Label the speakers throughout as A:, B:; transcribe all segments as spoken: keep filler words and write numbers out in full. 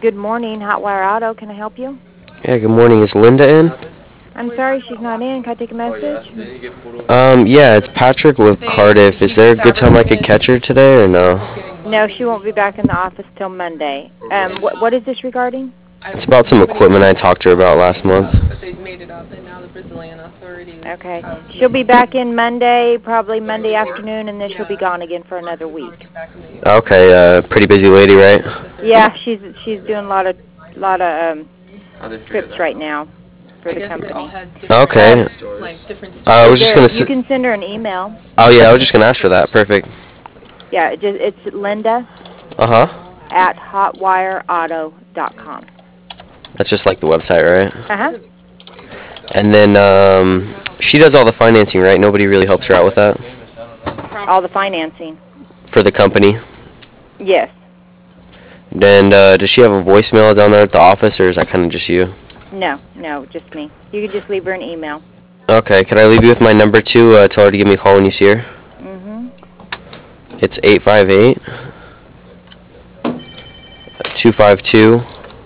A: Good morning, Hotwire Auto. Can I help you?
B: Yeah, good morning. Is Linda in?
A: I'm sorry, she's not in. Can I take a message?
B: Um, yeah, it's Patrick with Cardiff. Is there a good time I could catch her today or no?
A: No, she won't be back in the office till Monday. Um, what, what is this regarding?
B: It's about some equipment I talked to her about last month.
A: Okay. She'll be back in Monday, probably Monday afternoon, and then she'll be gone again for another week.
B: Okay, uh, pretty busy lady, right?
A: Yeah, she's she's doing a lot of lot of um, trips right now for the company.
B: Okay.
A: Um,
B: Uh, I was just
A: there,
B: gonna.
A: you
B: S
A: can send her an email.
B: oh yeah, I was just gonna ask for that. Perfect.
A: Yeah, it just, it's Linda
B: Uh huh.
A: at hotwire auto dot com.
B: That's just like the website, right?
A: Uh huh.
B: And then um, she does all the financing, right? Nobody really helps her out with that
A: All the financing.
B: for the company.
A: Yes.
B: And uh, does she have a voicemail down there at the office, or is that kind of just you?
A: No, no, just me. You could just leave her an email.
B: Okay. Can I leave you with my number too? Uh, tell her to give me a call when you see her.
A: Mhm.
B: It's eight five eight, two five two,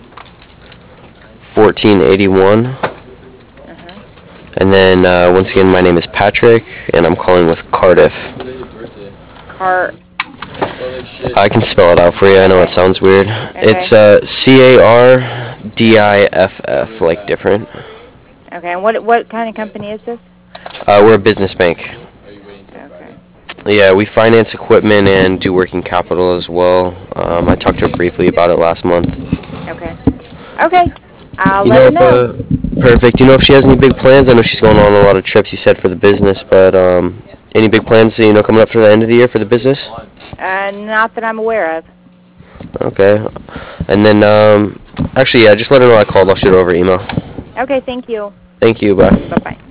B: one four eight one.
A: Uh-huh.
B: And then, uh, once again, my name is Patrick, and I'm calling with Cardiff.
A: Car.
B: I can spell it out for you. I know it sounds weird.
A: Okay.
B: It's uh, C A R D I F F, like different.
A: Okay. And what what kind of company is this?
B: Uh, we're a business bank.
A: Okay.
B: Yeah, we finance equipment and do working capital as well. Um, I talked to her briefly about it last month.
A: Okay. Okay. I'll
B: You
A: let
B: know
A: her
B: if,
A: know.
B: uh, perfect. Do you know if she has any big plans? I know she's going on a lot of trips, you said, for the business, but um, any big plans, you know, coming up for the end of the year for the business?
A: Uh, not that I'm aware of.
B: Okay. And then, um, actually, yeah, just let her know I called. I'll shoot her over email.
A: Okay. Thank you.
B: Thank you. Bye.
A: Bye bye.